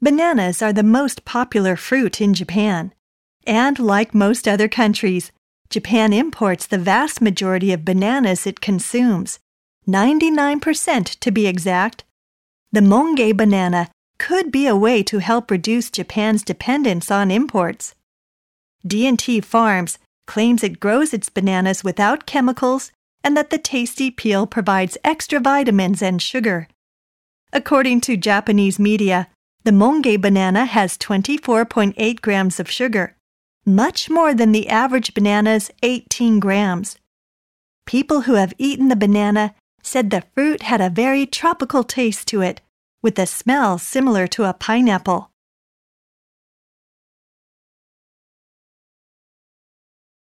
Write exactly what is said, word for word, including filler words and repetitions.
Bananas are the most popular fruit in Japan. And like most other countries, Japan imports the vast majority of bananas it consumes, ninety-nine percent to be exact. The Monge banana could be a way to help reduce Japan's dependence on imports. D and T Farms claims it grows its bananas without chemicals and that the tasty peel provides extra vitamins and sugar. According to Japanese media, the Monge banana has twenty-four point eight grams of sugar, much more than the average banana's eighteen grams. People who have eaten the banana said the fruit had a very tropical taste to it, with a smell similar to a pineapple.